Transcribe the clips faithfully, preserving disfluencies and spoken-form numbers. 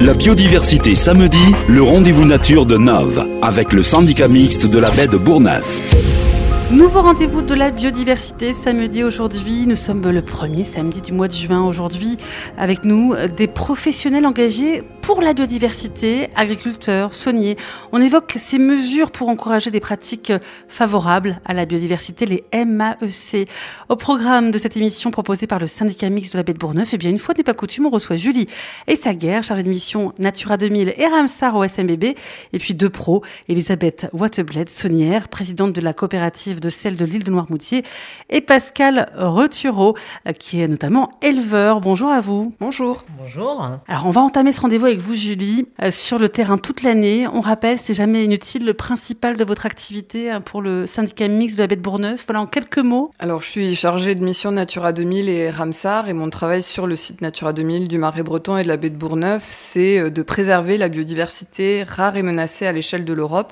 La biodiversité samedi, le rendez-vous nature de Nove, avec le syndicat mixte de la baie de Bourgneuf. Nouveau rendez-vous de la biodiversité samedi aujourd'hui. Nous sommes le premier samedi du mois de juin aujourd'hui. Avec nous, des professionnels engagés pour la biodiversité, agriculteurs, sauniers. On évoque ces mesures pour encourager des pratiques favorables à la biodiversité, les M A E C. Au programme de cette émission proposée par le syndicat mixte de la baie de Bourgneuf, eh bien, une fois n'est pas coutume, on reçoit Julie Essaguer, chargée de mission Natura deux mille et Ramsar au S M B B. Et puis deux pros, Elisabeth Watebled, saunière, présidente de la coopérative de celle de l'île de Noirmoutier, et Pascal Retureau, qui est notamment éleveur. Bonjour à vous. Bonjour. Bonjour. Alors, on va entamer ce rendez-vous avec vous, Julie, euh, sur le terrain toute l'année. On rappelle, c'est jamais inutile, le principal de votre activité hein, pour le syndicat mixte de la baie de Bourgneuf. Voilà, en quelques mots. Alors, je suis chargée de mission Natura deux mille et Ramsar, et mon travail sur le site Natura deux mille du Marais breton et de la baie de Bourgneuf, c'est de préserver la biodiversité rare et menacée à l'échelle de l'Europe,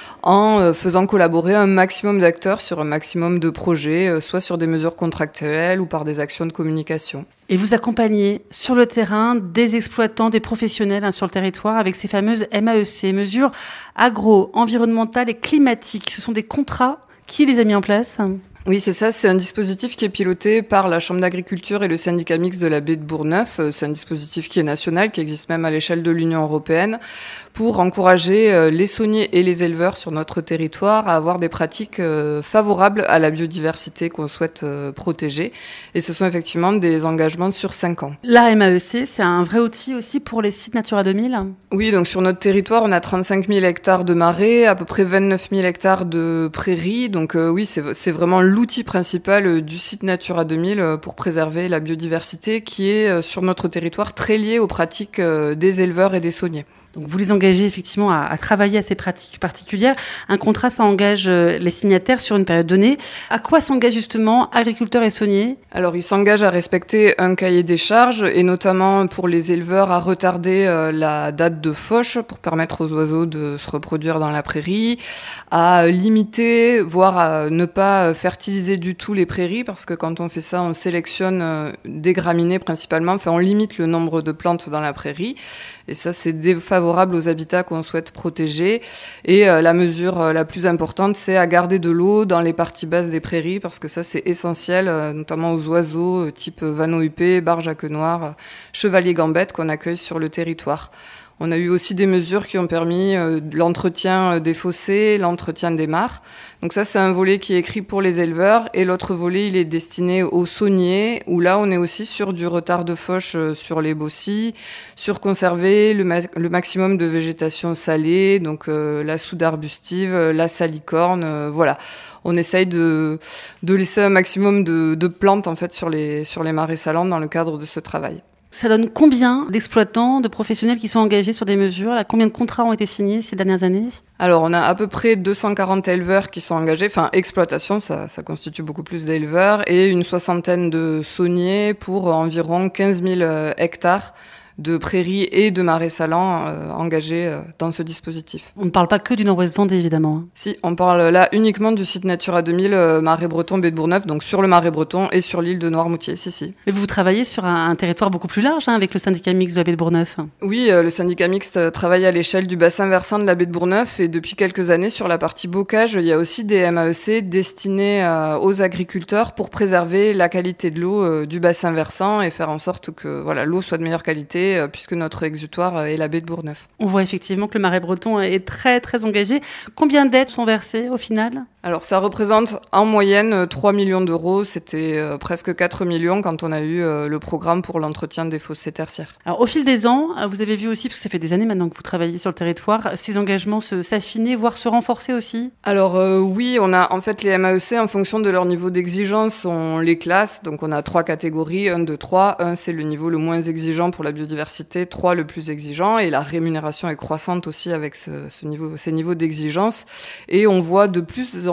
en faisant collaborer un maximum d'acteurs sur un maximum de projets, soit sur des mesures contractuelles ou par des actions de communication. Et vous accompagnez sur le terrain des exploitants, des professionnels hein, sur le territoire avec ces fameuses M A E C, mesures agro, environnementales et climatiques. Ce sont des contrats. Qui les a mis en place ? Oui, c'est ça. C'est un dispositif qui est piloté par la Chambre d'agriculture et le syndicat mixte de la baie de Bourgneuf. C'est un dispositif qui est national, qui existe même à l'échelle de l'Union européenne, pour encourager les sauniers et les éleveurs sur notre territoire à avoir des pratiques favorables à la biodiversité qu'on souhaite protéger. Et ce sont effectivement des engagements sur cinq ans. La M A E C, c'est un vrai outil aussi pour les sites Natura deux mille ? Oui, donc sur notre territoire, on a trente-cinq mille hectares de marais, à peu près vingt-neuf mille hectares de prairies. Donc euh, oui, c'est, c'est vraiment l'outil principal du site Natura deux mille pour préserver la biodiversité qui est sur notre territoire très liée aux pratiques des éleveurs et des sauniers. Donc vous les engagez effectivement à, à travailler à ces pratiques particulières. Un contrat, ça engage les signataires sur une période donnée. À quoi s'engagent justement agriculteurs et sauniers ? Alors ils s'engagent à respecter un cahier des charges et notamment pour les éleveurs à retarder euh, la date de fauche pour permettre aux oiseaux de se reproduire dans la prairie, à limiter, voire à ne pas fertiliser du tout les prairies parce que quand on fait ça, on sélectionne euh, des graminées principalement, enfin on limite le nombre de plantes dans la prairie. Et ça, c'est défavorable aux habitats qu'on souhaite protéger. Et euh, la mesure euh, la plus importante, c'est à garder de l'eau dans les parties basses des prairies, parce que ça, c'est essentiel, euh, notamment aux oiseaux euh, type vanneau huppé, barge à queue noire, euh, chevalier gambette qu'on accueille sur le territoire. On a eu aussi des mesures qui ont permis euh, l'entretien des fossés, l'entretien des mares. Donc ça, c'est un volet qui est écrit pour les éleveurs. Et l'autre volet, il est destiné aux sauniers, où là, on est aussi sur du retard de fauche euh, sur les bossis, sur conserver le, ma- le maximum de végétation salée, donc euh, la soude arbustive, la salicorne, euh, voilà. On essaye de, de laisser un maximum de, de plantes en fait sur les, sur les marais salants dans le cadre de ce travail. Ça donne combien d'exploitants, de professionnels qui sont engagés sur des mesures ? Là, combien de contrats ont été signés ces dernières années ? Alors, on a à peu près deux cent quarante éleveurs qui sont engagés, enfin, exploitation, ça, ça constitue beaucoup plus d'éleveurs, et une soixantaine de sauniers pour environ quinze mille hectares de prairies et de marais salants euh, engagés euh, dans ce dispositif. On ne parle pas que du Nord-Ouest Vendée, évidemment. Si, on parle là uniquement du site Natura deux mille, euh, Marais breton, baie de Bourgneuf, donc sur le Marais breton et sur l'île de Noirmoutier, si, si. Et vous travaillez sur un, un territoire beaucoup plus large, hein, avec le syndicat mixte de la baie de Bourgneuf. Oui, euh, le syndicat mixte travaille à l'échelle du bassin versant de la baie de Bourgneuf, et depuis quelques années, sur la partie bocage, il y a aussi des M A E C destinés euh, aux agriculteurs pour préserver la qualité de l'eau euh, du bassin versant et faire en sorte que voilà, l'eau soit de meilleure qualité, puisque notre exutoire est la baie de Bourgneuf. On voit effectivement que le Marais breton est très très engagé. Combien d'aides sont versées au final ? Alors ça représente en moyenne trois millions d'euros, c'était euh, presque quatre millions quand on a eu euh, le programme pour l'entretien des fossés tertiaires. Alors au fil des ans, vous avez vu aussi, parce que ça fait des années maintenant que vous travaillez sur le territoire, ces engagements se, s'affiner, voire se renforcer aussi ? Alors euh, oui, on a en fait les M A E C en fonction de leur niveau d'exigence, on les classe, donc on a trois catégories, un, deux, trois. un c'est le niveau le moins exigeant pour la biodiversité, trois le plus exigeant, et la rémunération est croissante aussi avec ce, ce niveau, ces niveaux d'exigence. Et on voit de plus en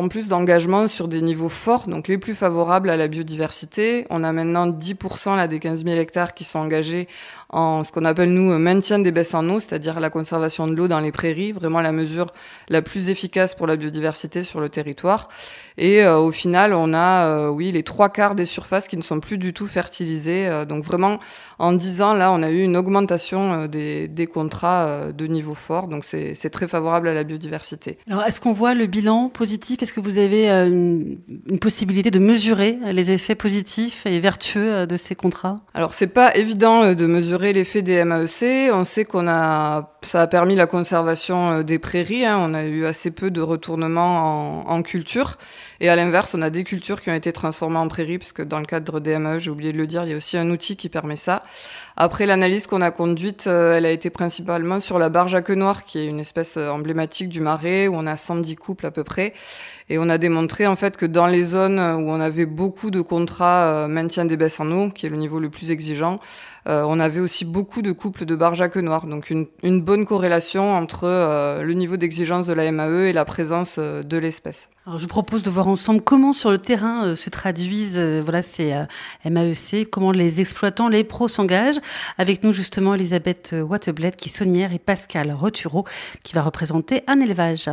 en plus d'engagement sur des niveaux forts, donc les plus favorables à la biodiversité. On a maintenant dix pour cent là, des quinze mille hectares qui sont engagés en ce qu'on appelle, nous, maintien des baisses en eau, c'est-à-dire la conservation de l'eau dans les prairies, vraiment la mesure la plus efficace pour la biodiversité sur le territoire. Et euh, au final, on a, euh, oui, les trois quarts des surfaces qui ne sont plus du tout fertilisées. Euh, donc vraiment, en dix ans, là, on a eu une augmentation euh, des, des contrats euh, de niveau fort. Donc c'est, c'est très favorable à la biodiversité. Alors, est-ce qu'on voit le bilan positif ? Est-ce que vous avez euh, une, une possibilité de mesurer les effets positifs et vertueux euh, de ces contrats ? Alors, c'est pas évident euh, de mesurer l'effet des M A E C. On sait qu'on a, ça a permis la conservation euh, des prairies. Hein. On a eu assez peu de retournements en, en culture. Et à l'inverse, on a des cultures qui ont été transformées en prairies, puisque dans le cadre des M A E, j'ai oublié de le dire, il y a aussi un outil qui permet ça. Après, l'analyse qu'on a conduite, euh, elle a été principalement sur la barge à queue noire, qui est une espèce emblématique du Marais, où on a cent dix couples à peu près. Et on a démontré en fait que dans les zones où on avait beaucoup de contrats euh, maintien des baisses en eau, qui est le niveau le plus exigeant, euh, on avait aussi beaucoup de couples de barge à queue noire. Donc une, une bonne corrélation entre euh, le niveau d'exigence de la M A E et la présence euh, de l'espèce. Alors, je vous propose de voir ensemble comment sur le terrain euh, se traduisent euh, voilà, ces euh, M A E C, comment les exploitants, les pros s'engagent. Avec nous justement Elisabeth Watebled qui est saunière et Pascal Rotureau qui va représenter un élevage.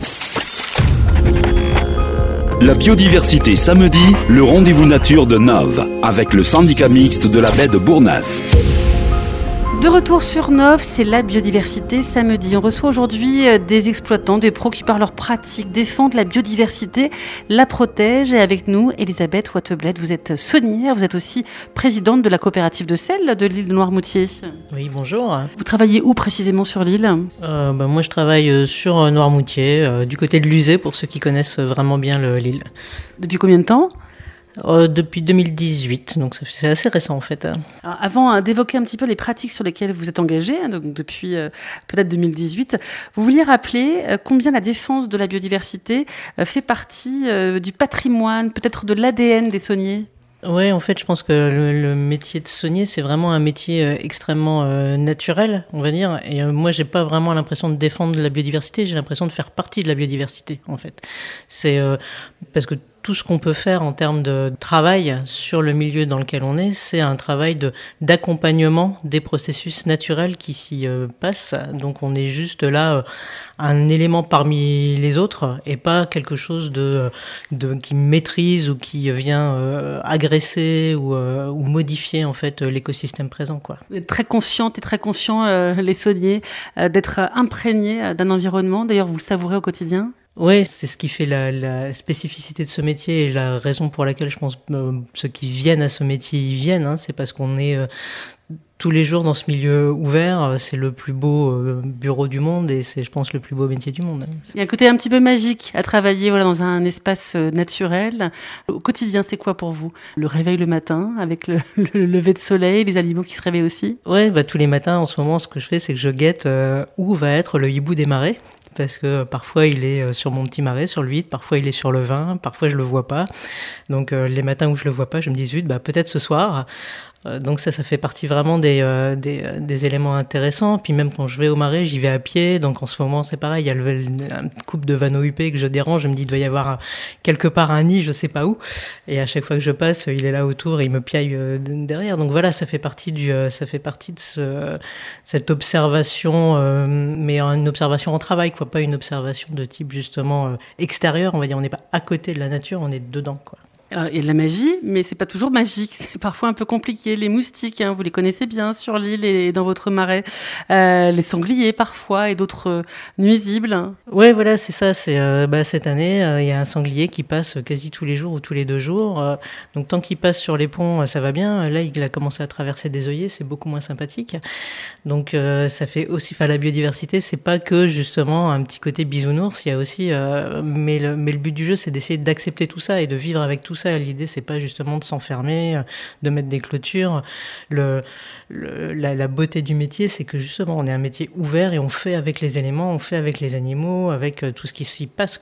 La biodiversité samedi, le rendez-vous nature de Nove, avec le syndicat mixte de la baie de Bournas. De retour sur Nove, c'est la biodiversité samedi. On reçoit aujourd'hui des exploitants, des pros qui par leur pratique défendent la biodiversité, la protègent. Et avec nous, Elisabeth Watebled, vous êtes saunière, vous êtes aussi présidente de la coopérative de sel de l'île de Noirmoutier. Oui, bonjour. Vous travaillez où précisément sur l'île ? euh, bah, Moi, je travaille sur Noirmoutier, euh, du côté de l'Uzé, pour ceux qui connaissent vraiment bien le, l'île. Depuis combien de temps ? Euh, depuis deux mille dix-huit, donc c'est assez récent en fait. Alors, avant hein, d'évoquer un petit peu les pratiques sur lesquelles vous êtes engagé, hein, donc depuis euh, peut-être deux mille dix-huit, vous vouliez rappeler euh, combien la défense de la biodiversité euh, fait partie euh, du patrimoine, peut-être de l'A D N des sauniers ? Ouais, en fait, je pense que le, le métier de saunier, c'est vraiment un métier euh, extrêmement euh, naturel, on va dire. Et euh, moi, j'ai pas vraiment l'impression de défendre la biodiversité, j'ai l'impression de faire partie de la biodiversité, en fait. C'est euh, parce que tout ce qu'on peut faire en termes de travail sur le milieu dans lequel on est, c'est un travail de, d'accompagnement des processus naturels qui s'y euh, passent. Donc on est juste là, euh, un élément parmi les autres et pas quelque chose de, de qui maîtrise ou qui vient euh, agresser ou, euh, ou modifier en fait l'écosystème présent, quoi. Vous êtes très consciente et très conscient, euh, les sauniers, euh, d'être imprégnés d'un environnement. D'ailleurs, vous le savourez au quotidien ? Oui, c'est ce qui fait la, la spécificité de ce métier et la raison pour laquelle je pense euh, ceux qui viennent à ce métier y viennent, hein, c'est parce qu'on est euh, tous les jours dans ce milieu ouvert. C'est le plus beau euh, bureau du monde et c'est, je pense, le plus beau métier du monde. Il y a un côté un petit peu magique à travailler voilà, dans un espace naturel. Au quotidien, c'est quoi pour vous ? Le réveil le matin avec le, le lever de soleil, les animaux qui se réveillent aussi ? Oui, bah, tous les matins en ce moment, ce que je fais, c'est que je guette euh, où va être le hibou des marais. Parce que parfois il est sur mon petit marais, sur le huit, parfois il est sur le vingt, parfois je le vois pas. Donc euh, les matins où je le vois pas, je me dis zut, bah peut-être ce soir. Euh, donc ça, ça fait partie vraiment des, euh, des, des éléments intéressants. Puis même quand je vais au marais, j'y vais à pied. Donc en ce moment, c'est pareil, il y a le, un couple de vanneaux huppés que je dérange. Je me dis, il doit y avoir un, quelque part un nid, je sais pas où. Et à chaque fois que je passe, il est là autour et il me piaille euh, derrière. Donc voilà, ça fait partie du, euh, ça fait partie de ce, cette observation, euh, mais une observation en travail, quoi, pas une observation de type justement euh, extérieur. On va dire, on n'est pas à côté de la nature, on est dedans, quoi. Alors, il y a de la magie, mais c'est pas toujours magique. C'est parfois un peu compliqué. Les moustiques, hein, vous les connaissez bien sur l'île et dans votre marais. Euh, les sangliers, parfois, et d'autres nuisibles. Ouais, voilà, c'est ça. C'est euh, bah, cette année, il euh, y a un sanglier qui passe quasi tous les jours ou tous les deux jours. Euh, donc, tant qu'il passe sur les ponts, ça va bien. Là, il a commencé à traverser des œillets, c'est beaucoup moins sympathique. Donc, euh, ça fait aussi, enfin, la biodiversité, c'est pas que justement un petit côté bisounours. Il y a aussi, euh, mais le, mais le but du jeu, c'est d'essayer d'accepter tout ça et de vivre avec tout ça. L'idée, c'est pas justement de s'enfermer, de mettre des clôtures. Le, le, la, la beauté du métier, c'est que justement, on est un métier ouvert et on fait avec les éléments, on fait avec les animaux, avec tout ce qui s'y passe, quoi.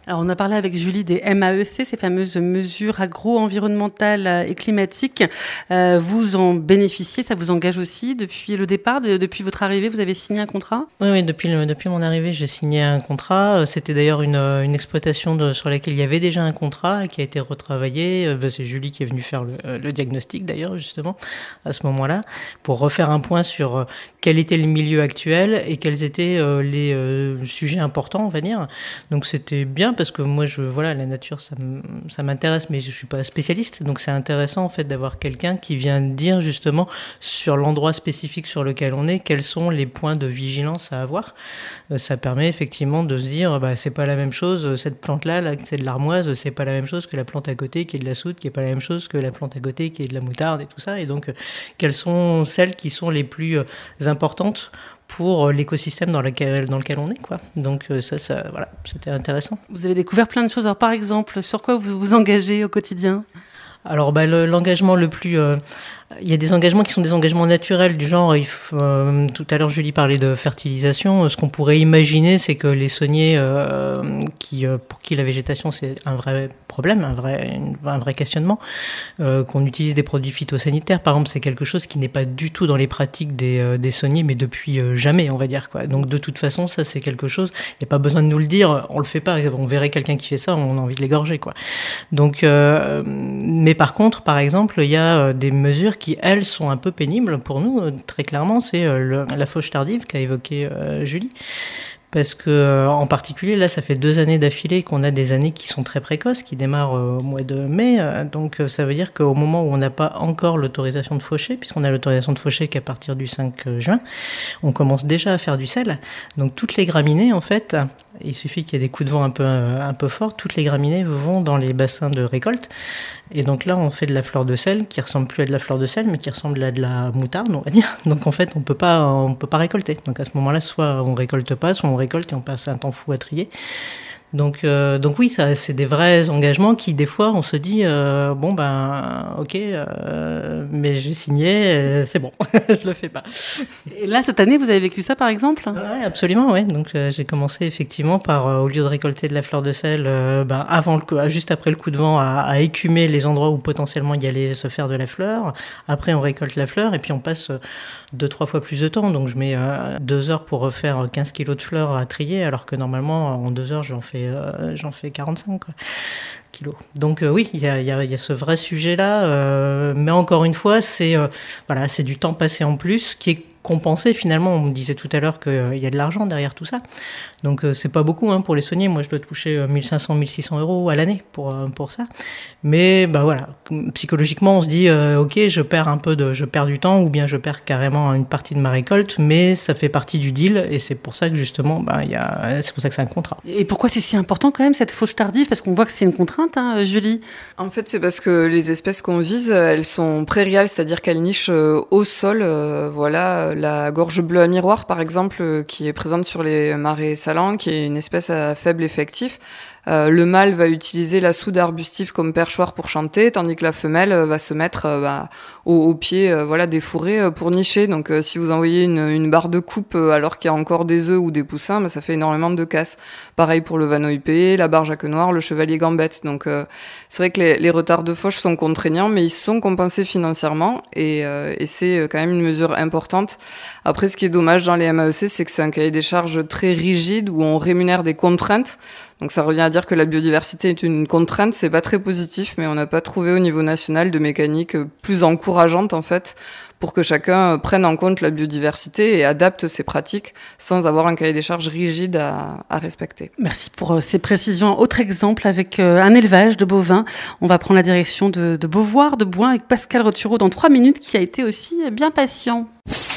Alors, on a parlé avec Julie des M A E C, ces fameuses mesures agro-environnementales et climatiques. Euh, vous en bénéficiez, ça vous engage aussi depuis le départ, de, depuis votre arrivée, vous avez signé un contrat ? Oui, oui depuis, le, depuis mon arrivée, j'ai signé un contrat. C'était d'ailleurs une, une exploitation de, sur laquelle il y avait déjà un contrat qui a été retravaillé. C'est Julie qui est venue faire le, le diagnostic d'ailleurs, justement, à ce moment-là, pour refaire un point sur quel était le milieu actuel et quels étaient les euh, sujets importants, on va dire. Donc c'était bien parce que moi, je, voilà, la nature, ça, ça m'intéresse, mais je suis pas spécialiste. Donc c'est intéressant en fait d'avoir quelqu'un qui vient dire justement sur l'endroit spécifique sur lequel on est, quels sont les points de vigilance à avoir. Euh, ça permet effectivement de se dire, bah c'est pas la même chose cette plante-là, là, c'est de l'armoise, c'est pas la même chose que la plante à côté qui est de la soude, qui est pas la même chose que la plante à côté qui est de la moutarde et tout ça. Et donc, euh, quelles sont celles qui sont les plus euh, importantes pour l'écosystème dans lequel, dans lequel on est, quoi. Donc ça, ça, voilà, c'était intéressant. Vous avez découvert plein de choses. Alors, par exemple, sur quoi vous vous engagez au quotidien ? Alors, bah, le, l'engagement le plus... Euh, il y a des engagements qui sont des engagements naturels, du genre, il faut, euh, tout à l'heure Julie parlait de fertilisation, ce qu'on pourrait imaginer, c'est que les sauniers, euh, qui, euh, pour qui la végétation c'est un vrai problème, un vrai, un vrai questionnement, euh, qu'on utilise des produits phytosanitaires, par exemple, c'est quelque chose qui n'est pas du tout dans les pratiques des, euh, des sauniers, mais depuis euh, jamais, on va dire, quoi. Donc de toute façon, ça c'est quelque chose, il n'y a pas besoin de nous le dire, on le fait pas, on verrait quelqu'un qui fait ça, on a envie de l'égorger, quoi. Donc, euh, mais par contre, par exemple, il y a des mesures qui, elles, sont un peu pénibles pour nous, très clairement, c'est le, la fauche tardive qu'a évoqué euh, Julie. Parce que, euh, en particulier, là, ça fait deux années d'affilée qu'on a des années qui sont très précoces, qui démarrent euh, au mois de mai. Euh, donc, euh, ça veut dire qu'au moment où on n'a pas encore l'autorisation de faucher, puisqu'on a l'autorisation de faucher qu'à partir du cinq juin, on commence déjà à faire du sel. Donc, toutes les graminées, en fait, il suffit qu'il y ait des coups de vent un peu, euh, un peu forts, toutes les graminées vont dans les bassins de récolte. Et donc là, on fait de la fleur de sel qui ressemble plus à de la fleur de sel, mais qui ressemble à de la moutarde, on va dire. Donc en fait, on peut pas, on peut pas récolter. Donc à ce moment-là, soit on récolte pas, soit on récolte et on passe un temps fou à trier. Donc, euh, donc oui, ça, c'est des vrais engagements qui, des fois, on se dit, euh, bon ben, ok, euh, mais j'ai signé, euh, c'est bon, je le fais pas. Et là, cette année, vous avez vécu ça, par exemple ? Oui, absolument, ouais. Donc euh, j'ai commencé effectivement par, euh, au lieu de récolter de la fleur de sel, euh, ben, avant le, juste après le coup de vent, à, à écumer les endroits où potentiellement il y allait se faire de la fleur. Après, on récolte la fleur et puis on passe euh, deux, trois fois plus de temps. Donc je mets euh, deux heures pour refaire quinze kilos de fleurs à trier, alors que normalement, en deux heures, j'en fais Euh, j'en fais quarante-cinq quoi, kilos. Donc euh, oui, il y a, y, a, y a ce vrai sujet-là, euh, mais encore une fois, c'est, euh, voilà, c'est du temps passé en plus qui est compensé finalement. On me disait tout à l'heure qu'il euh, y a de l'argent derrière tout ça. Donc euh, c'est pas beaucoup hein, pour les sauniers. Moi, je dois toucher euh, mille cinq cents, mille six cents euros à l'année pour, euh, pour ça. Mais bah voilà, psychologiquement, on se dit euh, ok, je perds un peu de, je perds du temps ou bien je perds carrément une partie de ma récolte, mais ça fait partie du deal et c'est pour ça que justement, bah, y a, c'est pour ça que c'est un contrat. Et pourquoi c'est si important quand même cette fauche tardive ? Parce qu'on voit que c'est une contrainte, hein, Julie. En fait, c'est parce que les espèces qu'on vise, elles sont prairiales, c'est-à-dire qu'elles nichent euh, au sol. Euh, voilà, la gorge bleue à miroir, par exemple, euh, qui est présente sur les marais salants, qui est une espèce à faible effectif. Euh, le mâle va utiliser la soude arbustive comme perchoir pour chanter, tandis que la femelle euh, va se mettre euh, bah, au, au pied euh, voilà, des fourrés euh, pour nicher. Donc euh, si vous envoyez une, une barre de coupe euh, alors qu'il y a encore des œufs ou des poussins, bah, ça fait énormément de casse. Pareil pour le vanoïpé, la barge à queue noire, le chevalier gambette. Donc euh, c'est vrai que les, les retards de fauche sont contraignants, mais ils sont compensés financièrement et, euh, et c'est quand même une mesure importante. Après, ce qui est dommage dans les M A E C, c'est que c'est un cahier des charges très rigide où on rémunère des contraintes. Donc ça revient à dire que la biodiversité est une contrainte, c'est pas très positif, mais on n'a pas trouvé au niveau national de mécanique plus encourageante en fait pour que chacun prenne en compte la biodiversité et adapte ses pratiques sans avoir un cahier des charges rigide à, à respecter. Merci pour ces précisions. Autre exemple avec un élevage de bovins. On va prendre la direction de, de Beauvoir, de Bouin avec Pascal Rotureau dans trois minutes qui a été aussi bien patient.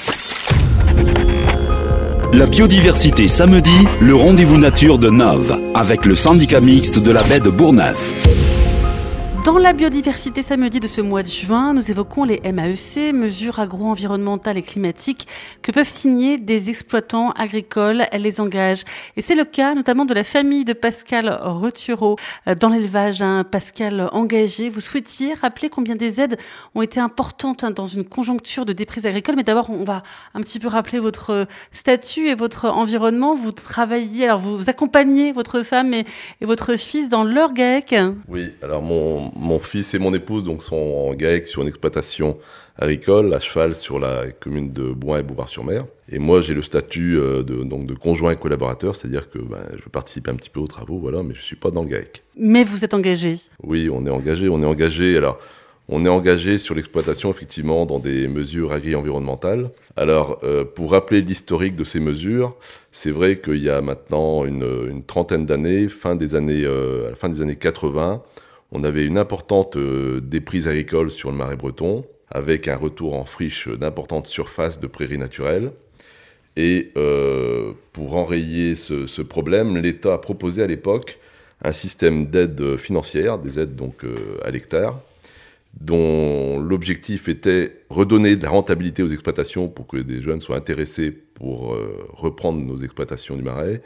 La biodiversité samedi, le rendez-vous nature de Nove, avec le syndicat mixte de la baie de Bourgneuf. Dans la biodiversité samedi de ce mois de juin, nous évoquons les M A E C, mesures agro-environnementales et climatiques que peuvent signer des exploitants agricoles. Elles les engagent. Et c'est le cas notamment de la famille de Pascal Retureau dans l'élevage. Hein. Pascal, engagé, vous souhaitiez rappeler combien des aides ont été importantes hein, dans une conjoncture de déprise agricole. Mais d'abord, on va un petit peu rappeler votre statut et votre environnement. Vous travaillez, alors vous accompagnez votre femme et, et votre fils dans leur GAEC. Oui, alors mon Mon fils et mon épouse donc, sont en GAEC sur une exploitation agricole, à cheval sur la commune de Bouin et Bouvard-sur-Mer. Et moi, j'ai le statut euh, de, donc, de conjoint et collaborateur, c'est-à-dire que ben, je participe un petit peu aux travaux, voilà, mais je ne suis pas dans le GAEC. Mais vous êtes engagé ? Oui, on est engagé. On est engagé, alors, on est engagé sur l'exploitation, effectivement, dans des mesures agri-environnementales. Alors, euh, pour rappeler l'historique de ces mesures, c'est vrai qu'il y a maintenant une, une trentaine d'années, fin des années, euh, à la fin des années quatre-vingts, on avait une importante euh, déprise agricole sur le Marais breton, avec un retour en friche d'importantes surfaces de prairies naturelles. Et euh, pour enrayer ce, ce problème, l'État a proposé à l'époque un système d'aide financière, des aides donc euh, à l'hectare, dont l'objectif était redonner de la rentabilité aux exploitations pour que des jeunes soient intéressés pour euh, reprendre nos exploitations du Marais,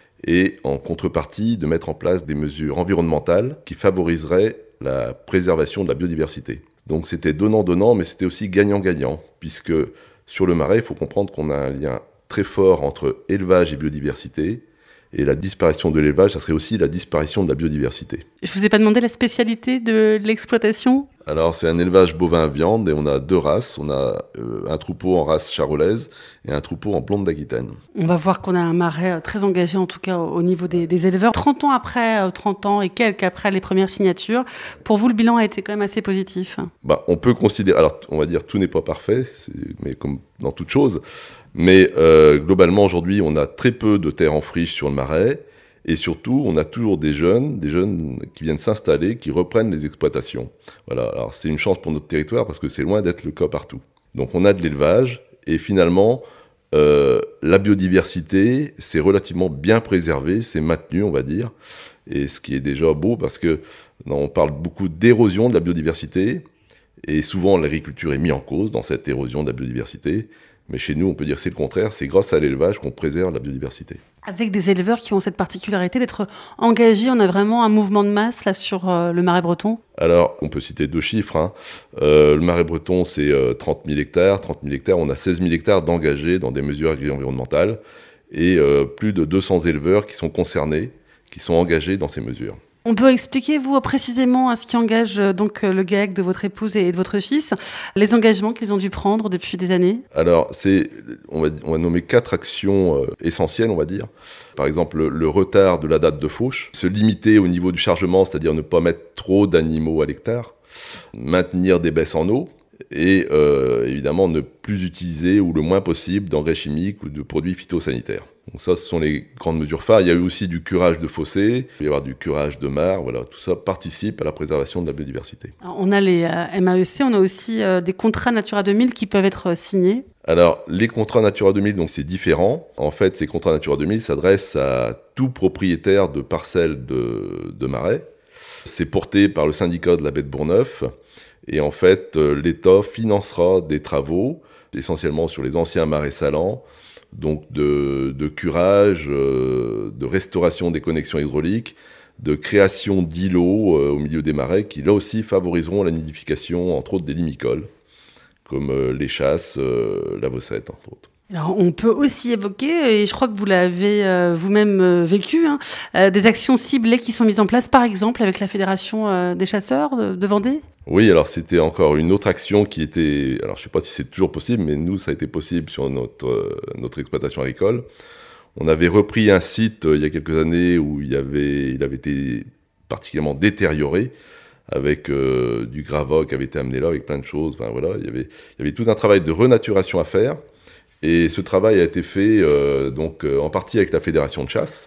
et en contrepartie de mettre en place des mesures environnementales qui favoriseraient la préservation de la biodiversité. Donc c'était donnant-donnant, mais c'était aussi gagnant-gagnant, puisque sur le Marais, il faut comprendre qu'on a un lien très fort entre élevage et biodiversité, et la disparition de l'élevage, ça serait aussi la disparition de la biodiversité. Je ne vous ai pas demandé la spécialité de l'exploitation ? Alors, c'est un élevage bovin à viande et on a deux races. On a euh, un troupeau en race charolaise et un troupeau en blonde d'Aquitaine. On va voir qu'on a un Marais très engagé, en tout cas au niveau des, des éleveurs. trente ans après, euh, trente ans et quelques après les premières signatures, pour vous, le bilan a été quand même assez positif. Bah, on peut considérer, alors on va dire tout n'est pas parfait, mais comme dans toute chose, mais euh, globalement aujourd'hui, on a très peu de terres en friche sur le Marais. Et surtout, on a toujours des jeunes, des jeunes qui viennent s'installer, qui reprennent les exploitations. Voilà. Alors c'est une chance pour notre territoire parce que c'est loin d'être le cas partout. Donc on a de l'élevage et finalement, euh, la biodiversité, c'est relativement bien préservé, c'est maintenu, on va dire. Et ce qui est déjà beau parce que non, on parle beaucoup d'érosion de la biodiversité et souvent l'agriculture est mise en cause dans cette érosion de la biodiversité. Mais chez nous, on peut dire que c'est le contraire, c'est grâce à l'élevage qu'on préserve la biodiversité. Avec des éleveurs qui ont cette particularité d'être engagés, on a vraiment un mouvement de masse là sur euh, le Marais breton ? Alors, on peut citer deux chiffres. Hein. Euh, le Marais breton, c'est euh, trente mille hectares. trente mille hectares, on a seize mille hectares d'engagés dans des mesures agri-environnementales et euh, plus de deux cents éleveurs qui sont concernés, qui sont engagés dans ces mesures. On peut expliquer, vous, précisément ce qui engage donc le GAEC de votre épouse et de votre fils, les engagements qu'ils ont dû prendre depuis des années ? Alors, c'est, on va, on va nommer quatre actions euh, essentielles, on va dire. Par exemple, le, le retard de la date de fauche, se limiter au niveau du chargement, c'est-à-dire ne pas mettre trop d'animaux à l'hectare, maintenir des baisses en eau, et euh, évidemment ne plus utiliser ou le moins possible d'engrais chimiques ou de produits phytosanitaires. Donc ça, ce sont les grandes mesures phares. Il y a eu aussi du curage de fossés, il va y avoir du curage de mares, voilà, tout ça participe à la préservation de la biodiversité. Alors, on a les euh, M A E C, on a aussi euh, des contrats Natura deux mille qui peuvent être signés. Alors, les contrats Natura deux mille, donc c'est différent. En fait, ces contrats Natura deux mille s'adressent à tout propriétaire de parcelles de, de marais. C'est porté par le syndicat de la baie de Bourgneuf. Et en fait, l'État financera des travaux, essentiellement sur les anciens marais salants, donc de, de curage, euh, de restauration des connexions hydrauliques, de création d'îlots euh, au milieu des marais, qui là aussi favoriseront la nidification, entre autres des limicoles, comme euh, les chasses, euh, la vossette, entre autres. Alors, on peut aussi évoquer, et je crois que vous l'avez euh, vous-même euh, vécu, hein, euh, des actions ciblées qui sont mises en place, par exemple, avec la Fédération euh, des chasseurs de, de Vendée ? Oui, alors c'était encore une autre action qui était... Alors, je ne sais pas si c'est toujours possible, mais nous, ça a été possible sur notre, euh, notre exploitation agricole. On avait repris un site euh, il y a quelques années où il, y avait, il avait été particulièrement détérioré, avec euh, du gravat qui avait été amené là, avec plein de choses. Enfin, voilà, il y avait, il y avait tout un travail de renaturation à faire. Et ce travail a été fait euh, donc, euh, en partie avec la Fédération de chasse.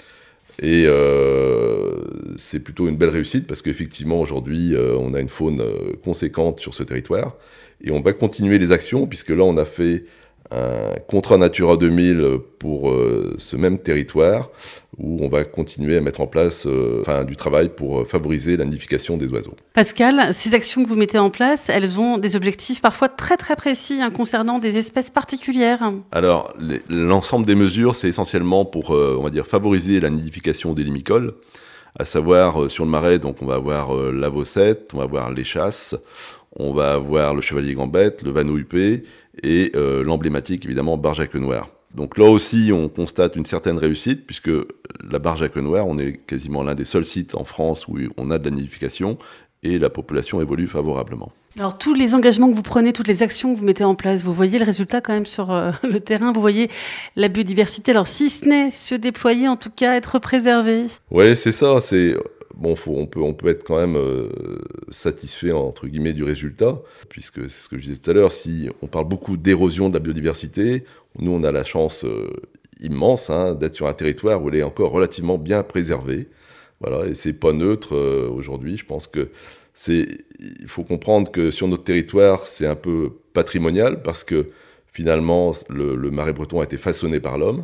Et euh, c'est plutôt une belle réussite parce qu'effectivement, aujourd'hui, euh, on a une faune euh, conséquente sur ce territoire. Et on va continuer les actions puisque là, on a fait un contrat Natura deux mille pour euh, ce même territoire, où on va continuer à mettre en place euh, enfin, du travail pour favoriser la nidification des oiseaux. Pascal, ces actions que vous mettez en place, elles ont des objectifs parfois très très précis hein, concernant des espèces particulières. Alors, les, l'ensemble des mesures, c'est essentiellement pour, euh, on va dire, favoriser la nidification des limicoles, à savoir euh, sur le marais, donc on va avoir euh, l'avocette, on va avoir l'échasse, on va avoir le chevalier gambette, le vanneau huppé et euh, l'emblématique évidemment barge à queue noire. Donc là aussi, on constate une certaine réussite, puisque la barge à queue noire, on est quasiment l'un des seuls sites en France où on a de la nidification et la population évolue favorablement. Alors tous les engagements que vous prenez, toutes les actions que vous mettez en place, vous voyez le résultat quand même sur euh, le terrain, vous voyez la biodiversité, alors si ce n'est se déployer, en tout cas être préservé. Oui, c'est ça, c'est... Bon, faut, on, peut, on peut être quand même euh, satisfait, entre guillemets, du résultat, puisque c'est ce que je disais tout à l'heure, si on parle beaucoup d'érosion de la biodiversité, nous on a la chance euh, immense hein, d'être sur un territoire où elle est encore relativement bien préservée. Voilà, et c'est pas neutre euh, aujourd'hui. Je pense que c'est, il faut comprendre que sur notre territoire, c'est un peu patrimonial, parce que finalement, le, le marais breton a été façonné par l'homme.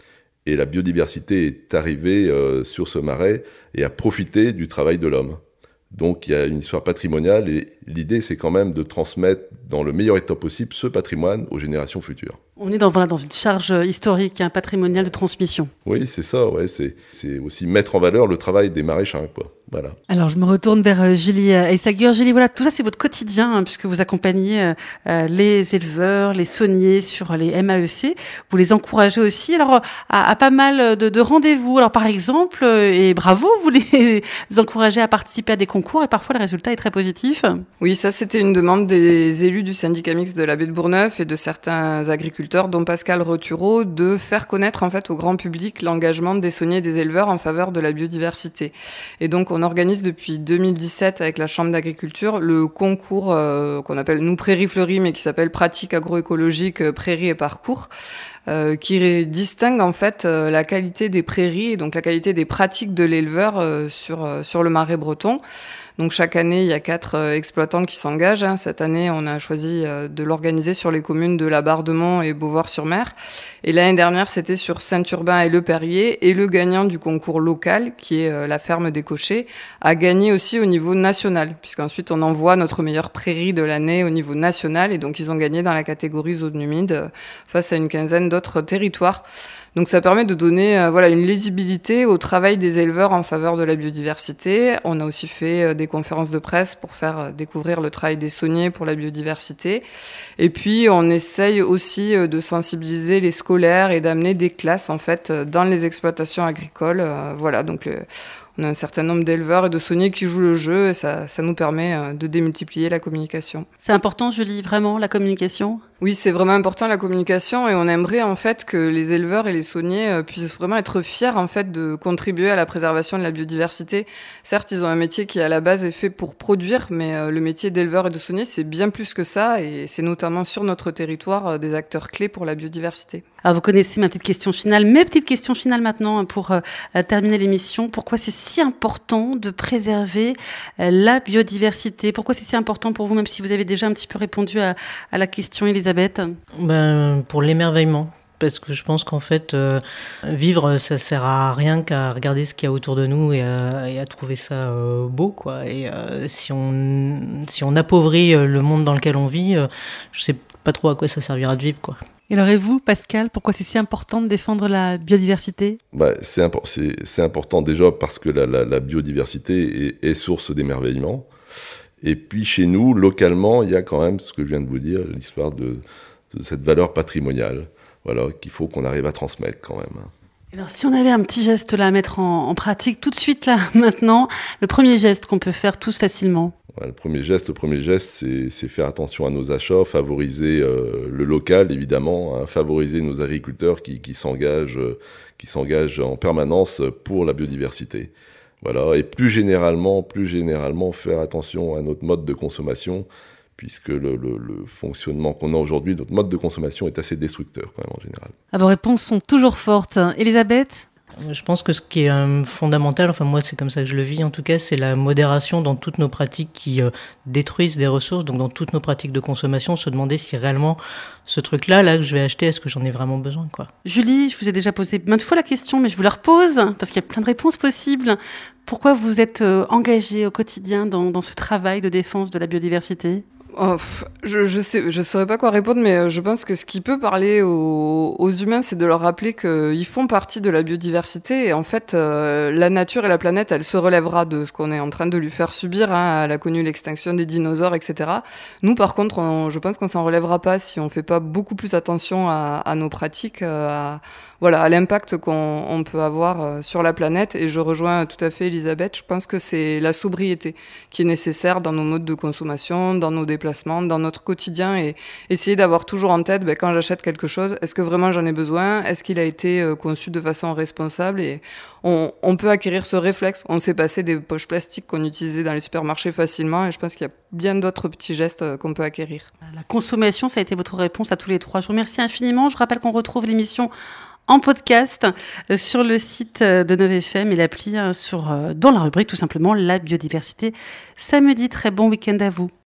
Et la biodiversité est arrivée euh, sur ce marais et a profité du travail de l'homme. Donc il y a une histoire patrimoniale et l'idée c'est quand même de transmettre dans le meilleur état possible ce patrimoine aux générations futures. On est dans, voilà, dans une charge historique, hein, patrimoniale de transmission. Oui, c'est ça, ouais, c'est, c'est aussi mettre en valeur le travail des maraîchers, quoi. Voilà. Alors je me retourne vers euh, Julie Aissaguer. Julie, voilà, tout ça c'est votre quotidien, hein, puisque vous accompagnez euh, les éleveurs, les sauniers sur les M A E C. Vous les encouragez aussi alors à, à pas mal de, de rendez-vous. Alors par exemple, euh, et bravo, vous les encouragez à participer à des concours et parfois le résultat est très positif. Oui, ça c'était une demande des élus du syndicat mixte de la baie de Bourgneuf et de certains agriculteurs, dont Pascal Rotureau, de faire connaître en fait au grand public l'engagement des sauniers et des éleveurs en faveur de la biodiversité. Et donc on organise depuis deux mille dix-sept avec la Chambre d'agriculture le concours euh, qu'on appelle nous Prairies Fleuries, mais qui s'appelle Pratique agroécologique euh, Prairies et Parcours, euh, qui distingue en fait euh, la qualité des prairies et donc la qualité des pratiques de l'éleveur euh, sur euh, sur le marais breton. Donc chaque année, il y a quatre euh, exploitants qui s'engagent. Hein. Cette année, on a choisi euh, de l'organiser sur les communes de la Barre-de-Mont et Beauvoir-sur-Mer. Et l'année dernière, c'était sur Saint-Urbain et Le Perrier. Et le gagnant du concours local, qui est euh, la ferme des Cochers, a gagné aussi au niveau national, puisqu'ensuite on envoie notre meilleure prairie de l'année au niveau national. Et donc ils ont gagné dans la catégorie zone humide euh, face à une quinzaine d'autres territoires. Donc ça permet de donner euh, voilà, une lisibilité au travail des éleveurs en faveur de la biodiversité. On a aussi fait euh, des conférences de presse pour faire euh, découvrir le travail des sauniers pour la biodiversité. Et puis on essaye aussi euh, de sensibiliser les scolaires et d'amener des classes en fait euh, dans les exploitations agricoles. Euh, voilà, donc le, on a un certain nombre d'éleveurs et de sauniers qui jouent le jeu et ça, ça nous permet euh, de démultiplier la communication. C'est important, Julie, vraiment, la communication ? Oui, c'est vraiment important la communication et on aimerait en fait que les éleveurs et les sauniers puissent vraiment être fiers en fait de contribuer à la préservation de la biodiversité. Certes, ils ont un métier qui à la base est fait pour produire, mais le métier d'éleveur et de saunier c'est bien plus que ça et c'est notamment sur notre territoire des acteurs clés pour la biodiversité. Alors vous connaissez ma petite question finale, mes petites questions finales maintenant pour euh, terminer l'émission. Pourquoi c'est si important de préserver euh, la biodiversité ? Pourquoi c'est si important pour vous, même si vous avez déjà un petit peu répondu à, à la question, Elisabeth ? Ben, pour l'émerveillement. Parce que je pense qu'en fait, euh, vivre, ça sert à rien qu'à regarder ce qu'il y a autour de nous et à, et à trouver ça euh, beau, quoi. Et euh, si on si on appauvrit le monde dans lequel on vit, euh, je sais pas trop à quoi ça servira de vivre, quoi. Et alors, et vous, Pascal, pourquoi c'est si important de défendre la biodiversité ? Bah, c'est, impo- c'est, c'est important déjà parce que la, la, la biodiversité est, est source d'émerveillement. Et puis chez nous, localement, il y a quand même, ce que je viens de vous dire, l'histoire de, de cette valeur patrimoniale, voilà, qu'il faut qu'on arrive à transmettre quand même. Alors si on avait un petit geste là à mettre en, en pratique tout de suite là, maintenant, le premier geste qu'on peut faire tous facilement. Ouais, le premier geste, le premier geste, c'est, c'est faire attention à nos achats, favoriser euh, le local évidemment, hein, favoriser nos agriculteurs qui, qui s'engagent, euh, qui s'engagent en permanence pour la biodiversité. Voilà, et plus généralement, plus généralement, faire attention à notre mode de consommation, puisque le, le, le fonctionnement qu'on a aujourd'hui, notre mode de consommation est assez destructeur quand même en général. Ah, vos réponses sont toujours fortes. Elisabeth ? Je pense que ce qui est euh, fondamental, enfin moi c'est comme ça que je le vis en tout cas, c'est la modération dans toutes nos pratiques qui euh, détruisent des ressources, donc dans toutes nos pratiques de consommation, se demander si réellement ce truc-là, là que je vais acheter, est-ce que j'en ai vraiment besoin, quoi. Julie, je vous ai déjà posé maintes fois la question, mais je vous la repose, parce qu'il y a plein de réponses possibles. Pourquoi vous êtes euh, engagée au quotidien dans, dans ce travail de défense de la biodiversité ? Oh, pff, je je sais je saurais pas quoi répondre, mais euh, je pense que ce qui peut parler aux, aux humains, c'est de leur rappeler qu'ils font partie de la biodiversité et en fait euh, la nature et la planète, elle se relèvera de ce qu'on est en train de lui faire subir, hein. Elle a connu l'extinction des dinosaures, et cetera. Nous par contre, on, je pense qu'on s'en relèvera pas si on fait pas beaucoup plus attention à, à nos pratiques, euh, à, voilà, à l'impact qu'on on peut avoir euh, sur la planète. Et je rejoins tout à fait Elisabeth, je pense que c'est la sobriété qui est nécessaire dans nos modes de consommation, dans nos déplacements, dans notre quotidien, et essayer d'avoir toujours en tête, ben, quand j'achète quelque chose, est-ce que vraiment j'en ai besoin ? Est-ce qu'il a été euh, conçu de façon responsable ? Et on, on peut acquérir ce réflexe. On s'est passé des poches plastiques qu'on utilisait dans les supermarchés facilement, et je pense qu'il y a bien d'autres petits gestes euh, qu'on peut acquérir. La consommation, ça a été votre réponse à tous les trois. Je vous remercie infiniment. Je rappelle qu'on retrouve l'émission en podcast sur le site de neuf F M et l'appli sur, dans la rubrique tout simplement la biodiversité. Samedi, très bon week-end à vous.